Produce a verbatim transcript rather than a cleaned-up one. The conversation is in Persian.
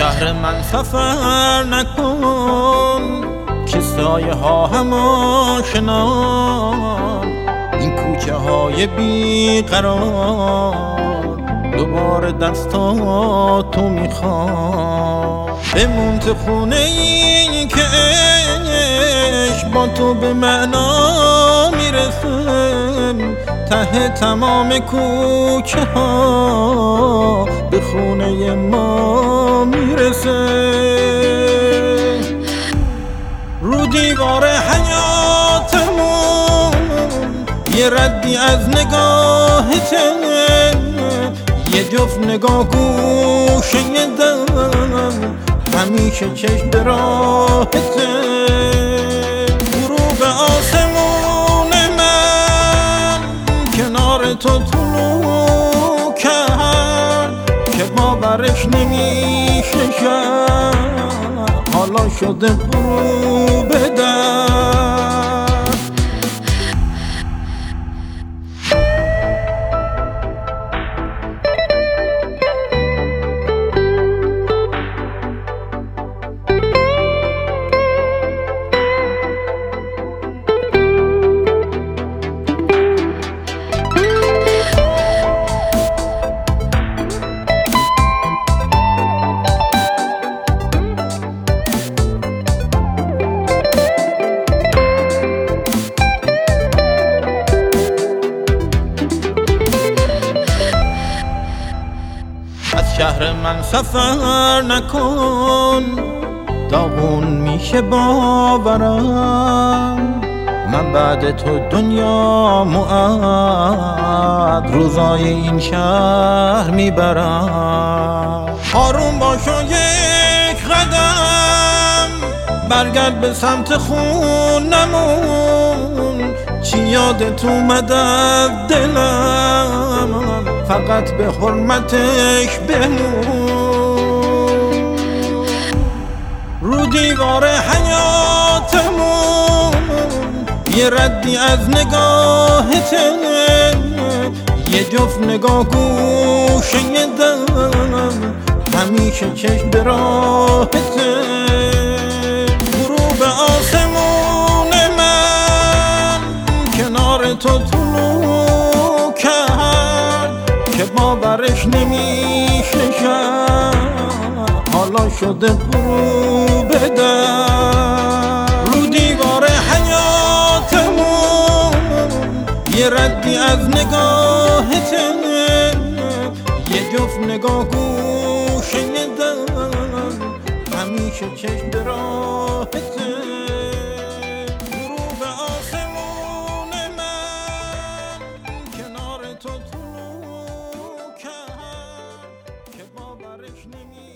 شهر من سفر نکن که سایه ها هم آشنان، این کوچه های بیقرار دوباره دستاتو میخوام. بمون تو خونه ای که عشق با تو به معنا میرسه، ته تمام کوچه ها به خونه ما میرسه. رو دیوار حیاتمون یه ردی از نگاهته، یه جفت نگاه گوشه دم همیشه چشم به راهته. غروب آسمون من کنار تو طلوع کرد که باورش نمیشه شد، حالا شده غروب در. شهر من سفر نکن، داغون میشه باورم، من بعد تو دنیا معد روزای این شهر میبرم. آروم باش و یک قدم برگرد به سمت خونمون، چی یادت اومد از دلم فقط به حرمتش بمون. رو دیوار حیاتمون یه ردی از نگاهته، یه جفت نگاه گوشه دم همیشه چشم به راهته. غروب آسمون من کنار تو طلوع کرد که باورش نمیشه شد، حالا شده غروب در. رو دیوار حیاتمون یه ردی از نگاهته، یه جفت نگاه گوشه دم همیشه چشم به راهته. غروب آسمون من کنار تو طلوع کرد که باورش نمیشه